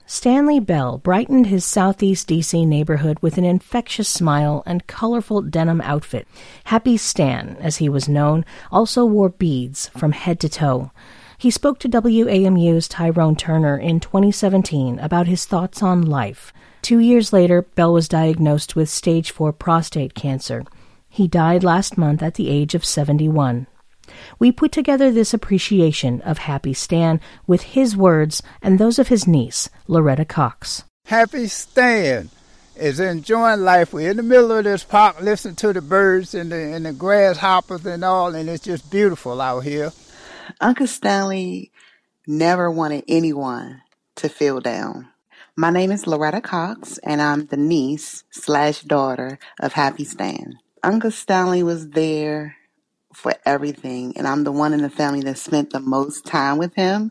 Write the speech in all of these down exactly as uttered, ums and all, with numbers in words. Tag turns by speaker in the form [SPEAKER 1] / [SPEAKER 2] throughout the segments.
[SPEAKER 1] Stanley Bell brightened his Southeast D C neighborhood with an infectious smile and colorful denim outfit. Happy Stan, as he was known, also wore beads from head to toe. He spoke to W A M U's Tyrone Turner in twenty seventeen about his thoughts on life. Two years later, Bell was diagnosed with stage four prostate cancer. He died last month at the age of seventy-one. We put together this appreciation of Happy Stan with his words and those of his niece, Loretta Cox.
[SPEAKER 2] Happy Stan is enjoying life. We're in the middle of this park listening to the birds and the, and the grasshoppers and all, and it's just beautiful out here.
[SPEAKER 3] Uncle Stanley never wanted anyone to feel down. My name is Loretta Cox, and I'm the niece slash daughter of Happy Stan. Uncle Stanley was there for everything, and I'm the one in the family that spent the most time with him.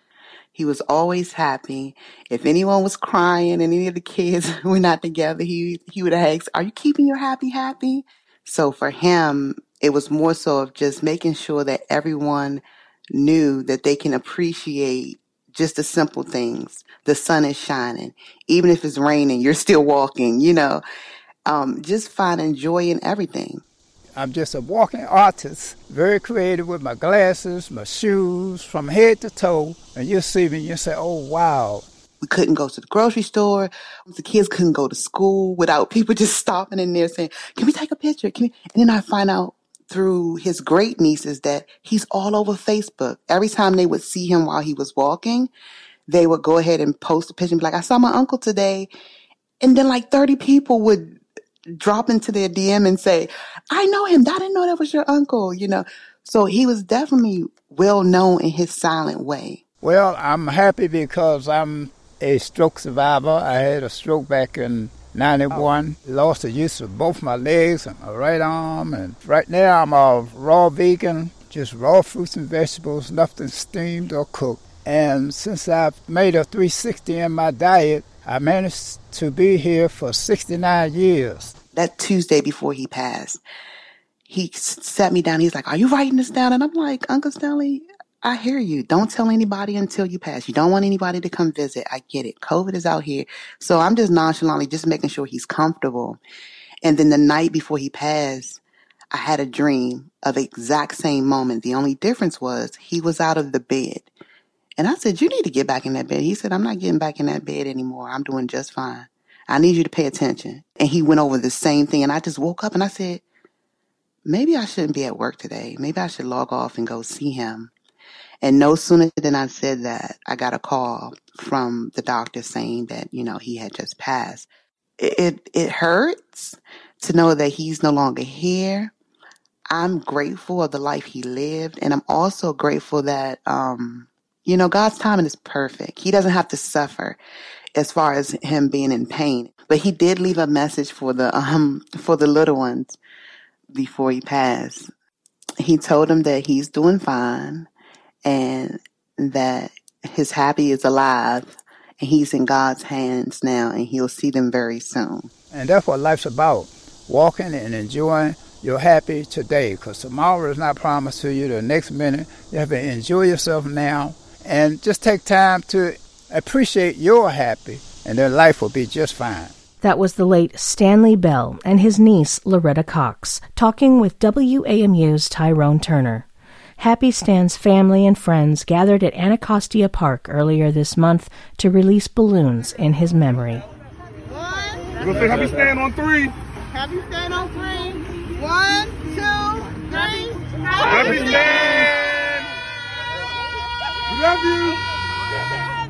[SPEAKER 3] He was always happy. If anyone was crying and any of the kids were not together, he he would ask, "Are you keeping your happy happy?" So for him, it was more so of just making sure that everyone knew that they can appreciate just the simple things. The sun is shining. Even if it's raining, you're still walking, you know. Um, just finding joy in everything.
[SPEAKER 2] I'm just a walking artist, very creative with my glasses, my shoes, from head to toe. And you see me, you say, oh, wow.
[SPEAKER 3] We couldn't go to the grocery store. The kids couldn't go to school without people just stopping in there saying, can we take a picture? Can we? And then I find out through his great nieces that he's all over Facebook. Every time they would see him while he was walking, they would go ahead and post a picture and be like, I saw my uncle today. And then like thirty people would drop into their D M and say, I know him. I didn't know that was your uncle, you know. So he was definitely well known in his silent way.
[SPEAKER 2] Well, I'm happy because I'm a stroke survivor. I had a stroke back in ninety-one. Lost the use of both my legs and my right arm. And right now I'm a raw vegan, just raw fruits and vegetables, nothing steamed or cooked. And since I've made a three sixty in my diet, I managed to be here for sixty-nine years.
[SPEAKER 3] That Tuesday before he passed, he sat me down. He's like, are you writing this down? And I'm like, Uncle Stanley, I hear you. Don't tell anybody until you pass. You don't want anybody to come visit. I get it. COVID is out here. So I'm just nonchalantly just making sure he's comfortable. And then the night before he passed, I had a dream of the exact same moment. The only difference was he was out of the bed. And I said, you need to get back in that bed. He said, I'm not getting back in that bed anymore. I'm doing just fine. I need you to pay attention. And he went over the same thing. And I just woke up and I said, maybe I shouldn't be at work today. Maybe I should log off and go see him. And no sooner than I said that, I got a call from the doctor saying that, you know, he had just passed. It, it, it hurts to know that he's no longer here. I'm grateful of the life he lived. And I'm also grateful that, um, you know, God's timing is perfect. He doesn't have to suffer as far as him being in pain. But he did leave a message for the um for the little ones before he passed. He told them that he's doing fine and that his happy is alive and he's in God's hands now and he'll see them very soon.
[SPEAKER 2] And that's what life's about, walking and enjoying your happy today, because tomorrow is not promised to you the next minute. You have to enjoy yourself now and just take time to appreciate your happy, and then life will be just fine.
[SPEAKER 1] That was the late Stanley Bell and his niece, Loretta Cox, talking with W A M U's Tyrone Turner. Happy Stan's family and friends gathered at Anacostia Park earlier this month to release balloons in his memory.
[SPEAKER 4] One. We're going to say Happy Stan on three. Happy Stan on three. One, two, three. Happy, Happy Stan! We love you!